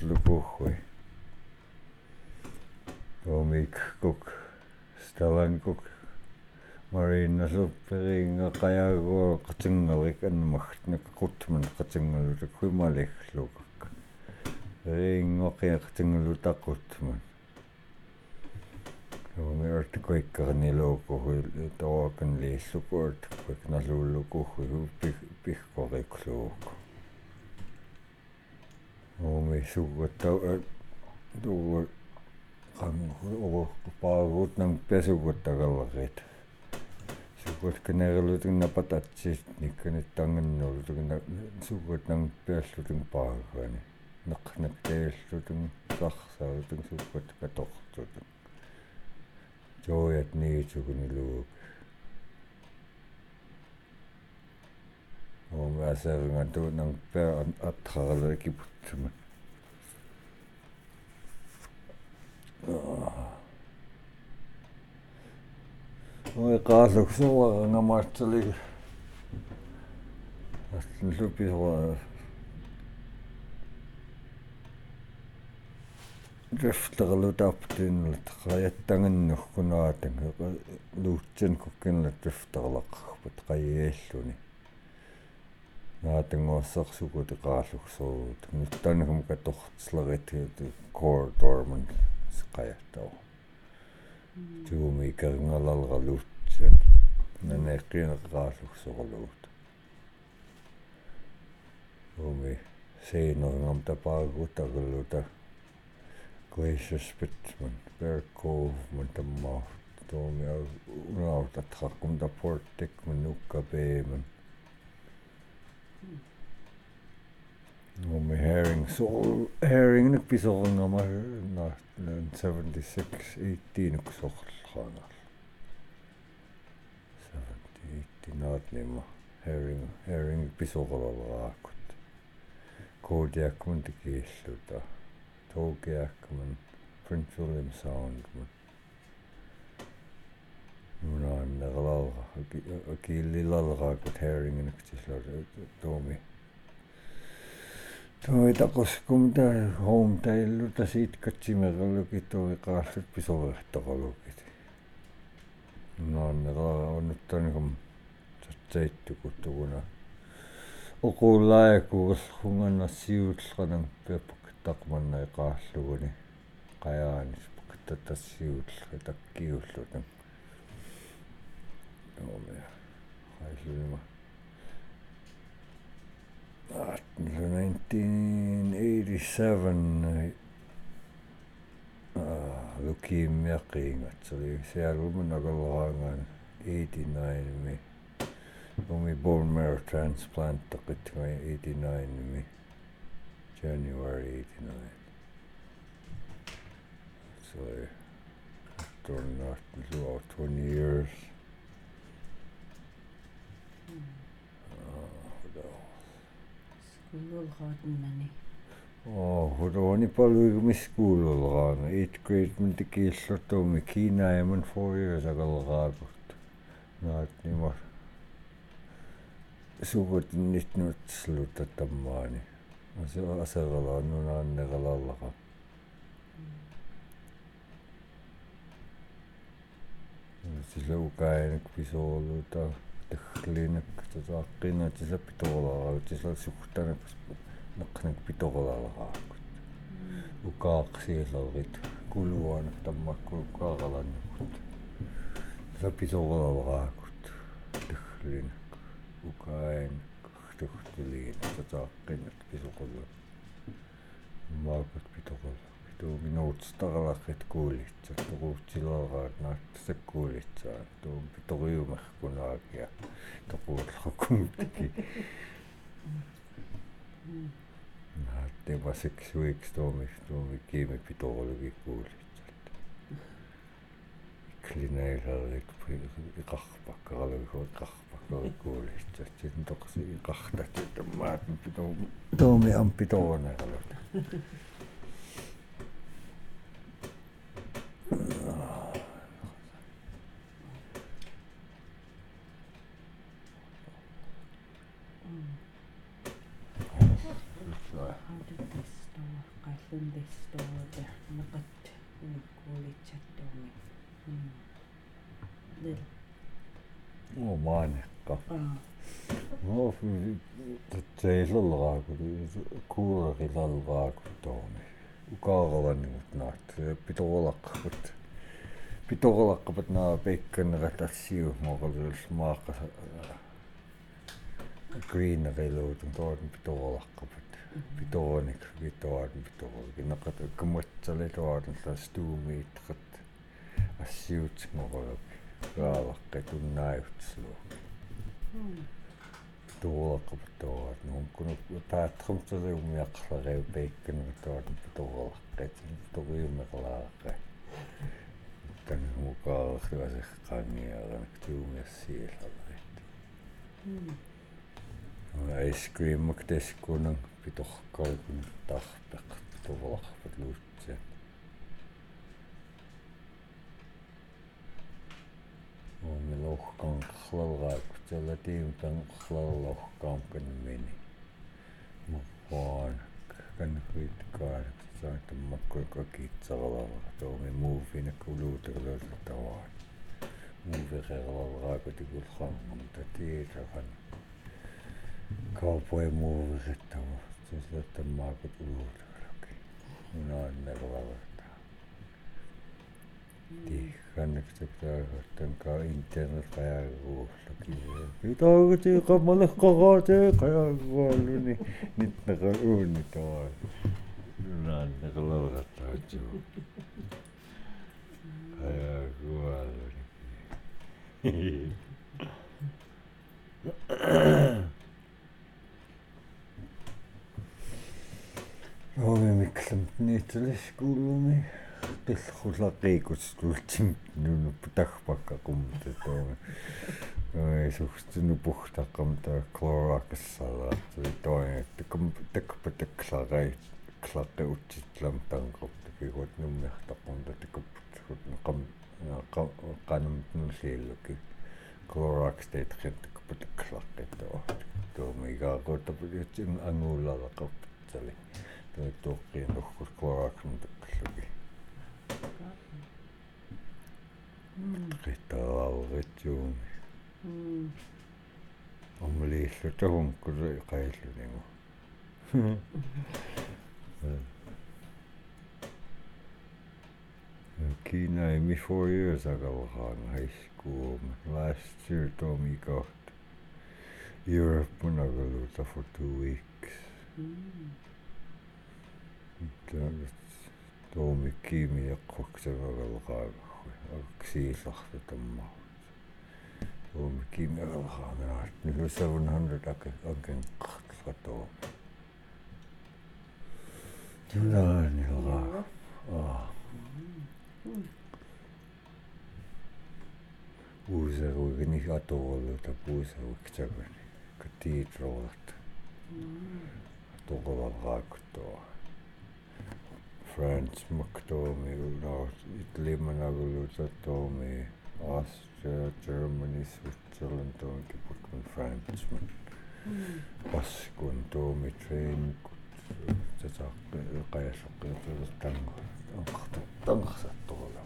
lukuhui omikuk stalankuk marinalupperinga qayaguo qatingerik anmagtnak qutman qatingeluluk humaligglukak ringoqia qatingelutaqutman omiartikuikkarniluukuhui tookan liillukuartikuik naluullukuhui pihqoriqluuk omi suguttau tugu qammuruqpaaguutnam pesugutaqallerit sugut kanerluting napatatsit nikkanittangennerluting sugutnang pealluting paagani naqnak teelluting sarsaaluting sugut katortuting joyat niituguniluuk omi aseringattuunang pea atqaralukiputsumat oi qaalluksuarangamaatsalig aslupisua drifterlutaaptinlat qayattangennukkunaatang luutsan kukkinlat drifterlaqarpat qayialluni naatanguassarsugut qaalluksuut nuttanagum katortslerit corridorman qayattau tuumi kerngalalraluutsan naneqqinaqaalluksorluut umi seeneringam tapaagutarluta Glacier Spitzman, Bear Cove, Montamart, tuumi unautatqaqqum Port Dickman, Nuka Bayman umi herring nakpisorngama 76 18 uksorlqaangal 70 18 naatnima herring pisorlaraakut Kodiakman tikiilluta Togiakman Prince William Soundman nunaannerlalra akiillilalraakut herringinaktislaa tuumi taquskum taa hometailluta siit katsimerlukit tuumi qaallut pisorirtorlukit nunaannerlara unnuttanigum tatsaittukut uqullaakuullungannassiuullranang peppuk taqmannai qaalluguni qayaanis tattassiuullri takkiullutang oomia qaillunima 1987 leukemiaqiingatseri sialumun agalraangaan 89 mi umi bone marrow transplant taqitngai 89 mi January 89 so after about 20 years Skuululraatnani hudoni paluigumiskuululraanga 8th grade muntikiilluttuumi kiinaayaman 4 years agalraakut naatnima sugut nitnutsluta tammaani aserala nunaanneralallaqa sila ukaayanak pisooluta taglinak tataaqqiina tisla pitorlaragut tisla sugtanak neqqnak pitorlararaakut ukaaqsiillerrit kuluanak tammakku ukaaralannukut tisla pitorlaraakut taglinak ukaayanak tuhtuliin tataaqqinak pisoqullu maakut pitorlu tuumi nuutstaqalaqit kuulitsat tuquutsileeraat naatsakkuulitsaat tuum pitoriumerkunaagia toquullrukumtiki naattima 6 weeks tuumi kiimi pitorlugi kuulitsat klinailerik iqarpakkaralugui kuulitsat sitten toqsi iqartat tammaat tuumi ampitoorneerlut How did this start? qillunlistooda naqat kuulitsattuumi lil maaniqqa tatsaillerleraakut kuurerillereraakuttoorni ukaaravaningut naat pitoralaqqapat naa peikkanneqatarsiu moqalus maaqa greeneriluutun toorn pitoralaqqapat pitoranik pitoralik naqat kammatsalituarn stuumiitqat assiutsingoqaluk raalaqqat unnaajutsluu pitoralaqqapatorat nuunkunu taattrumtaliumiaqlariu peikkanneqatoorn pitoralaqqat pitoriumeqlaaqqa tanmukaarluaseqqaangiaranak tuumiassiillarrit ice cream maktaskunang pitorqarkun tarpeq pitoraqpat luutsa melohqanqerleraakut salatiim tanqerlerlorqaamkanmini murraanak kankuitkaanak saatamakkukakiitserlerera tuumi muuvinak uluutegerluuttawaa muuviqerleraakut ikullraangam tatiileran cowboy muuviqittawa suslatammaakut uluutegerluki unaannerlerata tiikkanneqtaktaartartanka internet qayaagaruullaki pitaagutii qayaagarualluni nitneqa uuni tawaa unaannerlerataatsu qayaagarualluni miklamtniitsalaskuulumi qillqulaqiikusluultim nunuputagpakkaqummutatomi suxtinupuhtaqamta Clorox-salaat takpatakklarait klaqqiutsitlam tanqortakiguat nummiartaqumta takapputkut qanamtnulliilluki Clorox teetqin takpatakklaqqittua tuumigaaqutaputitsin anguullaraqarpatsali tuuqqiinukkut Clorox-num takkalluki qittararritsuumi omliillutahunkkulu qailluningu Kina imi 4 years agalraanga high school last year Tommy got Europe munagaluuta for 2 weeks Tommy kiimi yaqqaksavagalraanga aksiillarlutamma Tommy kiimi agalraanga 700 akenqartratoo Tunaanilraa Puuseruigini atorluta puuseruiktagani katiitrorlat atorlarraakuttua France maktomi itlimanaguluta tomi Austria Germany Switzerland tomi kiputun Franceman paskun tomi train tanqsattorlamu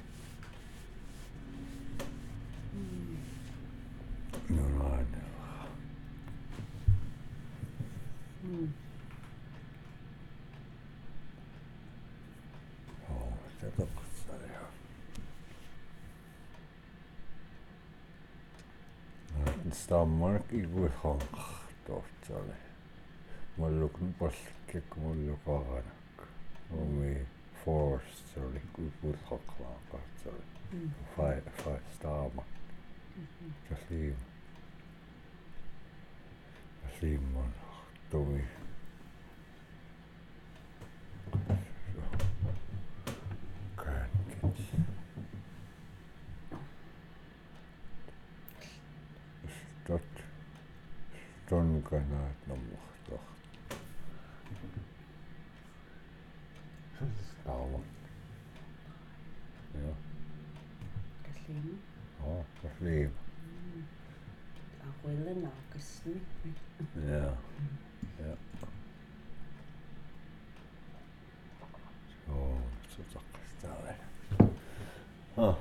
nunaanera tataqsalia stammark iguiqanqartortsali mallukun pallakik mulluqaranak umi forest oli iguiqaqlaaqartsali 5 stamma Tasliimman tomi grandkids stonkanaat nammartor stamma ja tasliim aquillanaqassni ja Ah,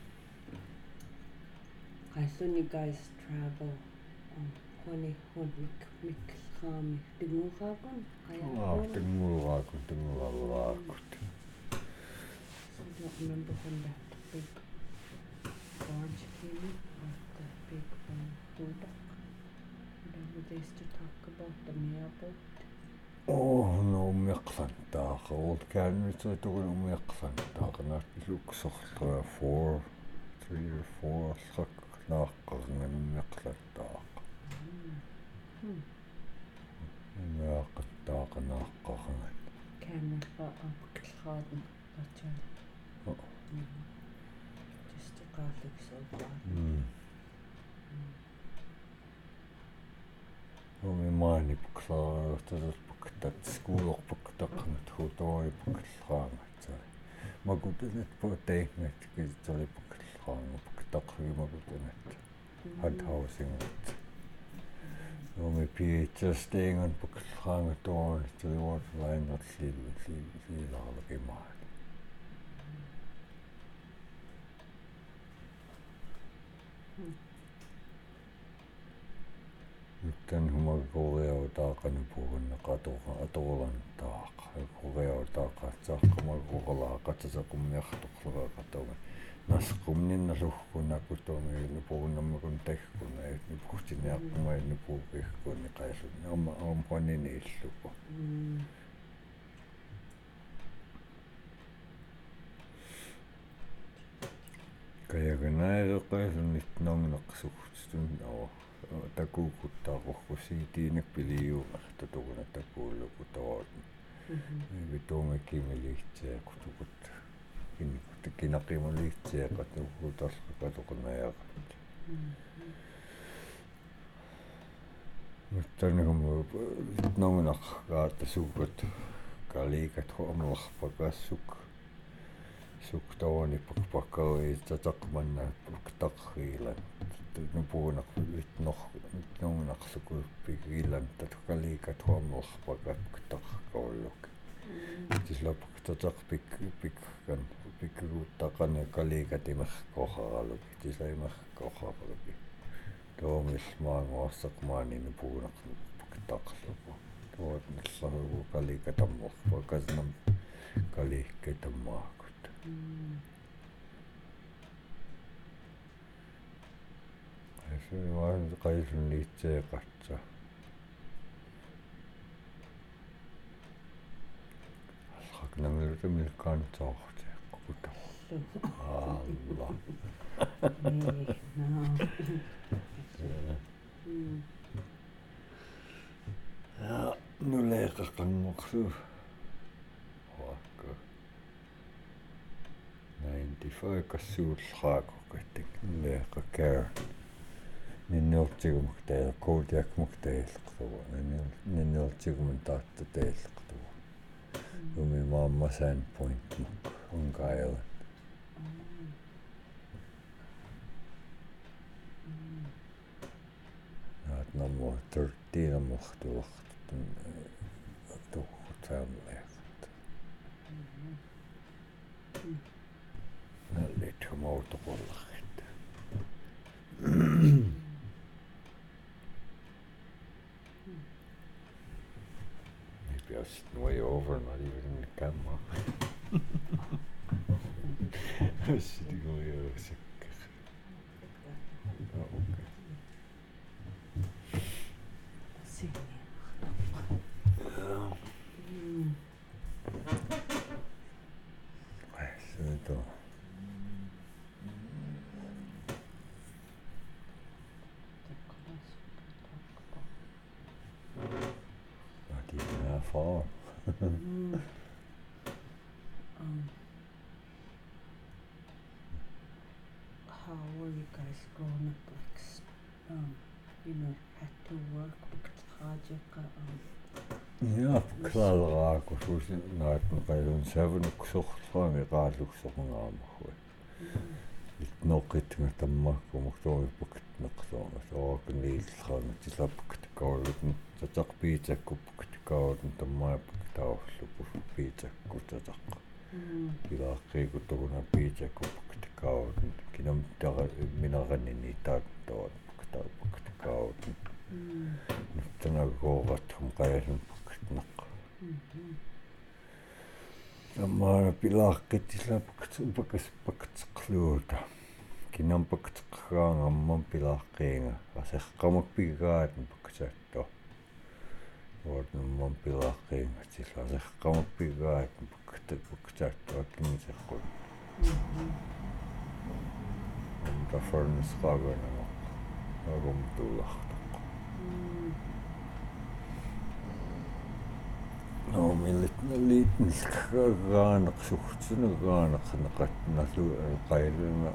Qaillun you guys travel honi mikkaami tinguqaaqun tenguraakut. I don't remember when that big barge came in, like the big Buddha. Whatever they used to talk about the airboat. No umiaqsantaaqa uulkaanmitsuitugun umiaqsantaaqa naartiluksorlua 3 or 4 allak naaqqarngan umiaqsantaaqa umiaqattaaqa naaqqarngan Camera applicaten natürlich. Just the graphic so far. Umimaani puksaartarpuktat skuulorpuktaqnat huutoripukkallraangat makutanat puuteingat kisoripukallraanga makutanat hadhausingat umi PHS-teingan pukallraanga tuonit tuliuatlaingat liilaarlakimaani Nytten humakoreutaaqani puhunna atoqulantaaqa koreutaaqaatsaqqamaruqalaaqatasaqummiartoqleraaqatumi nasqumninnalugkunakutumi puhunnammakun tagguna puhtiniaqqumaiinni puukihkunni qaillunni amhuanini illuku kayaganaaeqaillunit nongneqsuqtun takuukuttaaqorkusiitiinik piliuumertatuгuna takuulluku tawaatni vituumikimiliitsiaqtukut kinaqimaliitsiaqat nukutarlaqatoqunajaqat muttanigum nongnaqaatasuukat kaliikat ho'amlerpakassuk suktawani pakpakaui tataqmanna paktaqriilan nupuunaq nongnaqsukupigiilan tatkaliikat ho'amlerpakat taqkauluk tislapuk tataqpikkan pikkuuttaqani kaliikat imerkoharaluk tislaimerkoharaluk toomilmaanguarsaqmaani nupuunaq paktaqluku tootnillarlugu kaliikat ammerpakasnam kaliikkitammaa Se vaan qaillun liitseeqatsa allaqnangilutamilkaantaorteeqqukutaw Allah ja nuleeqaqanngorsu 95 kassuullraaqoqattik nuleeqakara ninniortigumuktail koodiakmuktailleqtugu ninniortigumun taattatailleqtugu umi maamma Sandpoint Long Island naat nammu 13 ammuqtuartun tuqqutaamleeqat nallit humautoqullarrit maybe I was sitting way over not even in the camera I was sitting way over okay Not even that far. How were you guys growing up? Like, had to work because Ja, klalraakus naatnu qailun savanuksorlaangi qaalluksorngaamahui noqitnga tammakkumuktuumippukitneqsoorngas oorkuniillraanga tislapuktikaullutun tataqpiitsakkuppuktikaullutun tammaappuktaulluppu piitsakku tataq Pilaqqiikutuguna piitsakkupaktikautin. Kinam minaqanini taattoon paktikautin. Nuttana kooqathum qayasun pakitnaq. Ammaana pilaqqittisla pakatseqluuta. Kinam pakatseqqaangamman pilaqqiinga aseqqamak pigaatn pakatsaatto. Ornamman pilaqqiinga silla aseqqamak pigaatn pakatsaatto akimiseqqun. Amta farnisqaagana agum tullaqtaq. No liitnilkagaanaq suhtsunagaanaq naqatnalu qailuna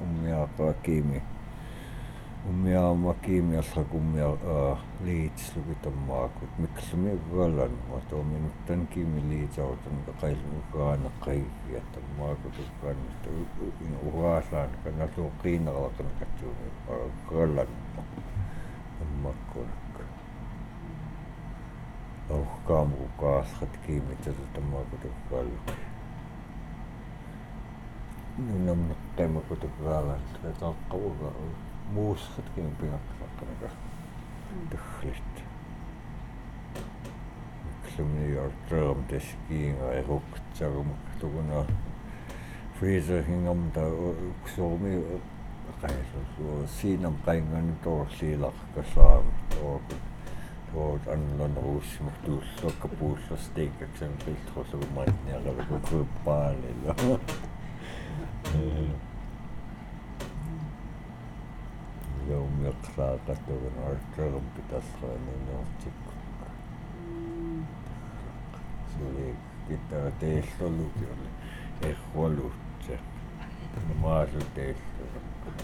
ummiaama kiimi allaqumia liitslugitammaqut miklumi galan watominuttan kiimi liitsautan qailunagaanaq qaigiattammaqut kannat ugaaslaan kannalu qiinaqalaqan katsuumi galan ammakkunak Aukkaamu kaasqat kiimitatamakutukalluk. Nunam naqqaimakutukkaalan taqqavuga muusqat kiimipingaqqaqqanaqa tuhlit. Miklumni artraam taskiinga eruqtsarumak tukuna freezerhingamta uksuumi qaillu siinam qaingani torliilaqkasaamit Tuot annan ruusmuktuullokka puullasteikkaksen piltrullugumaitniaqalugu kuppaalilla. Joummiaqlaaqattugun artsarum pitasqaaninnertikku. Suli kittara teelloluki oli ehvaluutse. Maasu teellolu.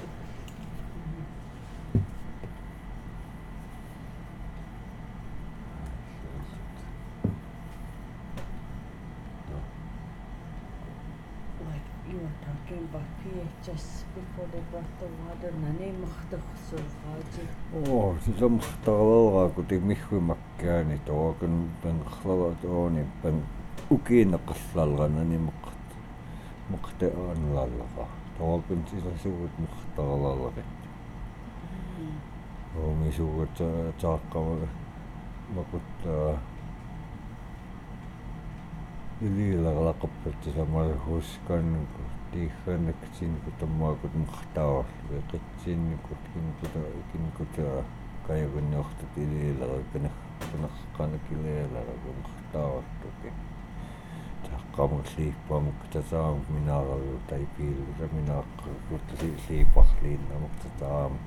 About PHS before they brought the water, nani mahtuqsurqaaji. Sillä muhtavalaa kuti mihvimakkaani tuokun penqlava tuoni pen ukiinaqallallana ni muqte anlallaqa. Tuokun sillä suut muhtavalallaqit. Omi suut taaqqava makuttaa iliilaqappatti samarhuskan tiikhannaksin kutammaakut muhtaawal veqitsinnikut kinkuta kaivanneortut iliilaqa pinaqqanakileelaqa muhtaawattuki taqqamut liippaamuk tataamuk minaaqalu taipiiluta minaaqqut liiparliinnamuk tataamuk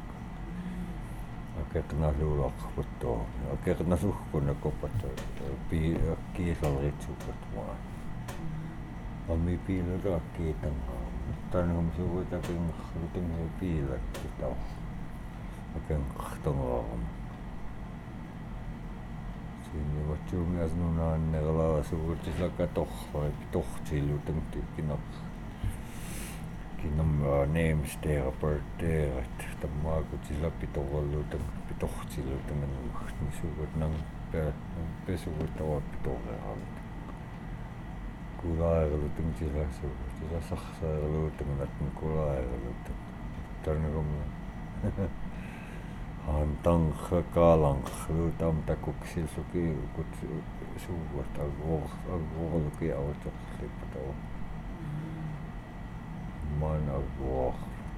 akeqnaluulaqputtuum akeqnasuhkuna kopat kiisalritsukut maa Ami piiluta kiitangaa. Tanhum suutakin rutingi piilakkitau. Aken qahtangaaqam. Sinni vatsuumias nunaannerlaa suutislaka tohtsilutan kinam neemsterapeutteerat. Tammaakut sillä pitohtsilutan ni suut nang pesuut pitorealut. Kulaerutin sillä saksailutin nattin kulaerutin. Tarnagum hantang kalang lutam takuksil suki kut suvat agorluki autoslipatau. Man agor.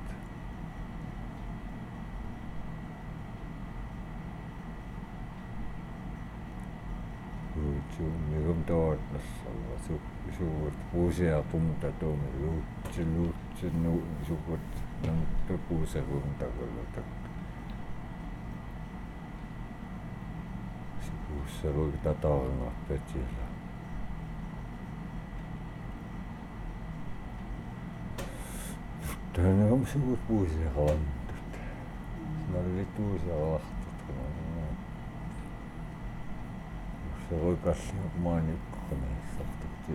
Migum tootnassa suurt puusia punta tuomi luutsi suurt nampe puuserunta kolta. Puuserunta tarna petillä. Tänne on suurt puusia rantut. Siinä oli puusia lahtut. Se voi kassia maanikkoneessa.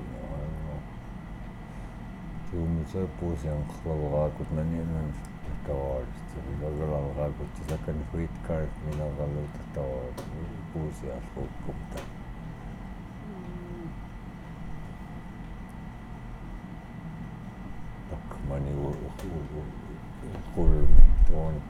Tuomitse puusian klavaraakut näin tavallisesti. Klavaraakut sakan huitkaat minä valuuta tavallisesti puusia hukkumta. kulmi tuon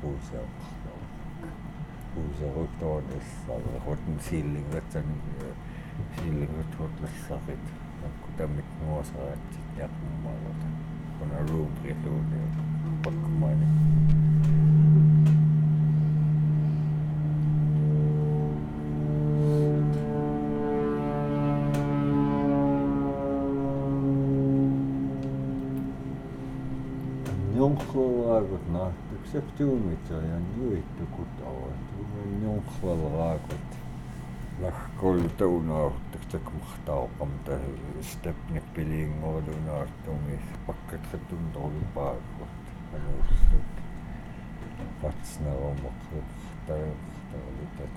puuserutoon issarruten sillingut hotlassarit akkutamit nuosaraatsit jaqummaruta kuna ruupriluuni pakkumani Jonglaagut nahtuksek tuumitsajan juittukut ovat. Jonglaagut lahkol tuunauhtukset mahtaupamta stepnik pilingoodunauhtumis pakkatsetun tolpaakut. Anustut patsnaromakrut tarvitat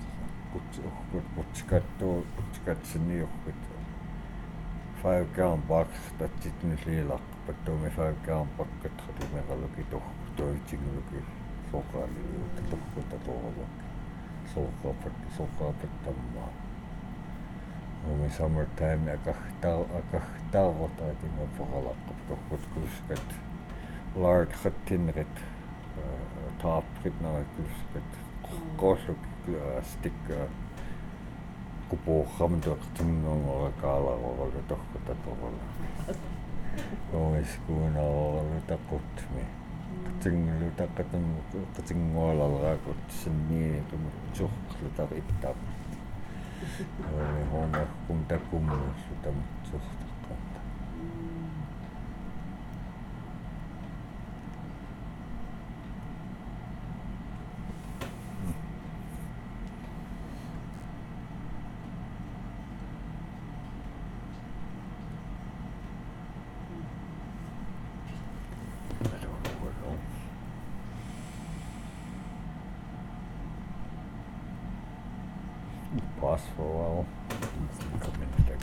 kutskatsen juhkut. Faukkaan pakstat sitten liilakpattuumi faukkaan pakkat hatimeraloki tohtoitsinguloki sokaaliluutta tohkota toholoki sokapattammaa. Omi summertime akahtarotaitinga poralakkap tohkot kuskat larthat tinrit taaprit naa kuskat kosluk stikka kupuukham tuaqtinngorora kaalaroraga tohkota torola oiskuunaroralu taqutmi qtinglu taqqatum qtingngoolalraakut sinniitum tsurqlutar ittaq homerkum takkumullu tamutsurtaqqatta pass for a while.